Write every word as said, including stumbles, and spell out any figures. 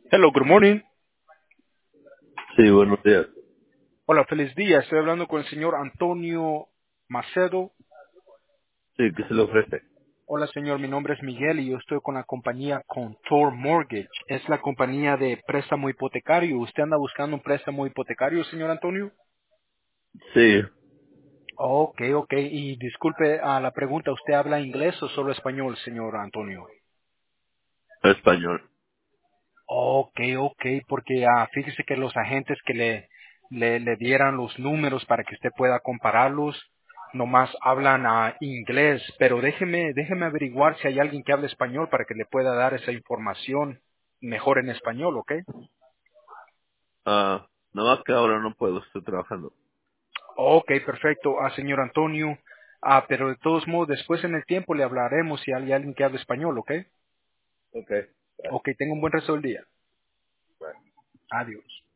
Hello, good morning. Sí, buenos días. Hola, feliz día. Estoy hablando con el señor Antonio Macedo. Sí, ¿qué se le ofrece? Hola, señor. Mi nombre es Miguel y yo estoy con la compañía Contour Mortgage. Es la compañía de préstamo hipotecario. ¿Usted anda buscando un préstamo hipotecario, señor Antonio? Sí, Ok, ok. Y disculpe a la pregunta, ¿usted habla inglés o solo español, señor Antonio? español. Ok, ok, porque ah, fíjese que los agentes que le, le, le dieran los números para que usted pueda compararlos, nomás hablan ah, inglés, pero déjeme, déjeme averiguar si hay alguien que hable español para que le pueda dar esa información mejor en español, ¿ok? Ah, no más que ahora no puedo, estoy trabajando. Ok, perfecto, ah, señor Antonio, ah, pero de todos modos, después en el tiempo le hablaremos si hay alguien que hable español, ¿ok? Ok, bye. Ok, tenga un buen resto del día. Bye. Adiós.